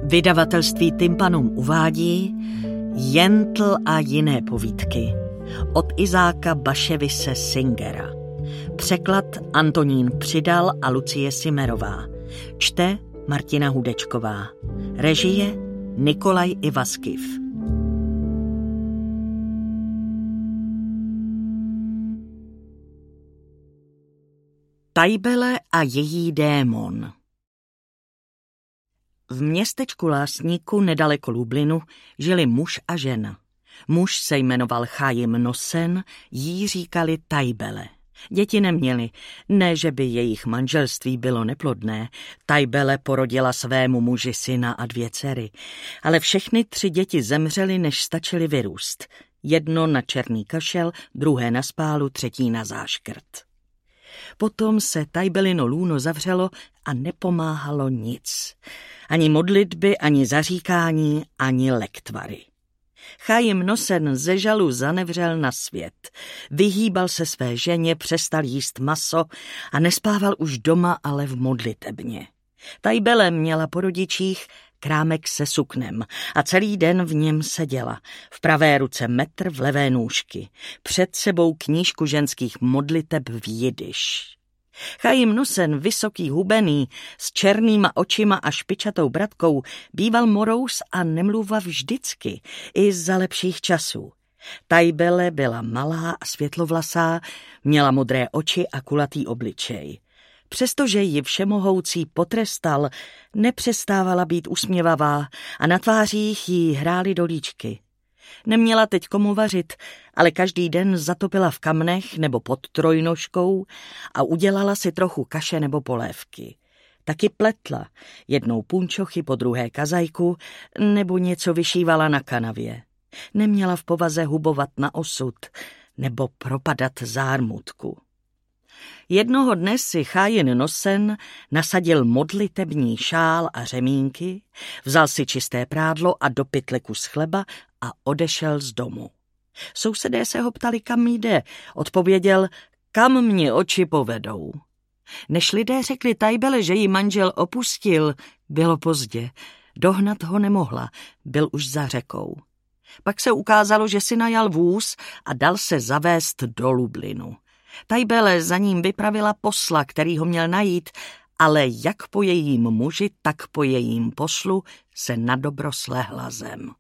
Vydavatelství Tympanum uvádí Jentl a jiné povídky od Izáka Baševise Singera. Překlad Antonín Přidal a Lucie Simerová. Čte Martina Hudečková. Režie Nikolaj Ivaskyv. Tajbele a její démon. V městečku Lásníku nedaleko Lublinu žili muž a žena. Muž se jmenoval Chajim Nosen, jí říkali Tajbele. Děti neměli, ne že by jejich manželství bylo neplodné. Tajbele porodila svému muži syna a 2 dcery, ale všechny 3 děti zemřely, než stačily vyrůst. Jedno na černý kašel, druhé na spálu, třetí na záškrt. Potom se Tajbelino lůno zavřelo a nepomáhalo nic. Ani modlitby, ani zaříkání, ani lektvary. Chajim Nosen ze žalu zanevřel na svět. Vyhýbal se své ženě, přestal jíst maso a nespával už doma, ale v modlitebně. Tajbele měla po rodičích krámek se suknem a celý den v něm seděla. V pravé ruce metr, v levé nůžky. Před sebou knížku ženských modliteb v jidiš. Chajim Nosen, vysoký, hubený, s černýma očima a špičatou bratkou, býval morous a nemluval vždycky, i za lepších časů. Tajbele byla malá a světlovlasá, měla modré oči a kulatý obličej. Přestože ji všemohoucí potrestal, nepřestávala být usměvavá a na tvářích jí hrály dolíčky. Neměla teď komu vařit, ale každý den zatopila v kamnech nebo pod trojnožkou a udělala si trochu kaše nebo polévky. Taky pletla, jednou punčochy, po druhé kazajku, nebo něco vyšívala na kanavě. Neměla v povaze hubovat na osud nebo propadat zármutku. Jednoho dne si Chajim Nosen nasadil modlitební šál a řemínky, vzal si čisté prádlo a do pytle kus chleba a odešel z domu. Sousedé se ho ptali, kam jde. Odpověděl, kam mě oči povedou. Než lidé řekli Tajbele, že jí manžel opustil, bylo pozdě. Dohnat ho nemohla, byl už za řekou. Pak se ukázalo, že si najal vůz a dal se zavést do Lublinu. Tajbele za ním vypravila posla, který ho měl najít, ale jak po jejím muži, tak po jejím poslu se nadobro slehla zem.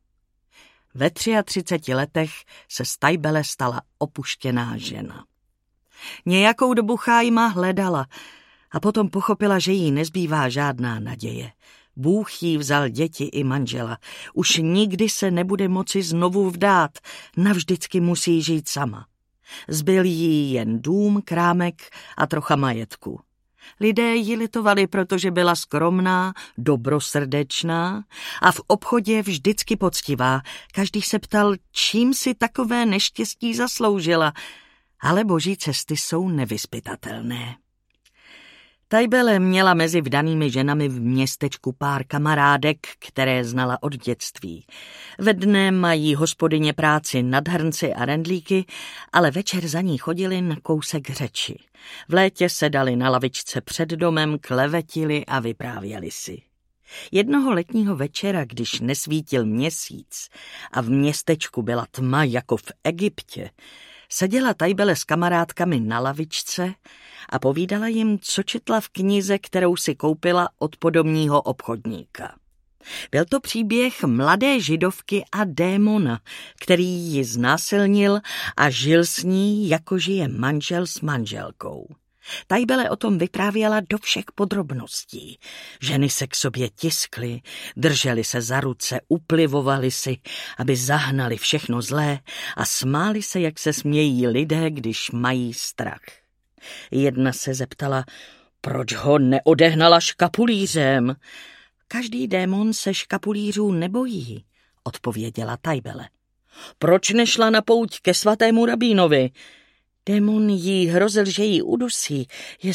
Ve 33 letech se z Tajbele stala opuštěná žena. Nějakou dobu Chajima hledala a potom pochopila, že jí nezbývá žádná naděje. Bůh jí vzal děti i manžela. Už nikdy se nebude moci znovu vdát, navždycky musí žít sama. Zbyl jí jen dům, krámek a trocha majetku. Lidé ji litovali, protože byla skromná, dobrosrdečná a v obchodě vždycky poctivá. Každý se ptal, čím si takové neštěstí zasloužila, ale boží cesty jsou nevyzpytatelné. Tajbele měla mezi vdanými ženami v městečku pár kamarádek, které znala od dětství. Ve dne mají hospodyně práci nad hrnci a rendlíky, ale večer za ní chodili na kousek řeči. V létě sedali na lavičce před domem, klevetili a vyprávěli si. Jednoho letního večera, když nesvítil měsíc a v městečku byla tma jako v Egyptě, seděla Tajbele s kamarádkami na lavičce a povídala jim, co četla v knize, kterou si koupila od podomního obchodníka. Byl to příběh mladé židovky a démona, který ji znásilnil a žil s ní, jako žije manžel s manželkou. Tajbele o tom vyprávěla do všech podrobností. Ženy se k sobě tiskly, držely se za ruce, uplivovali si, aby zahnali všechno zlé a smáli se, jak se smějí lidé, když mají strach. Jedna se zeptala, proč ho neodehnala škapulířem. Každý démon se škapulířů nebojí, odpověděla Tajbele. Proč nešla na pouť ke svatému rabínovi? Démon jí hrozil, že ji udusí, je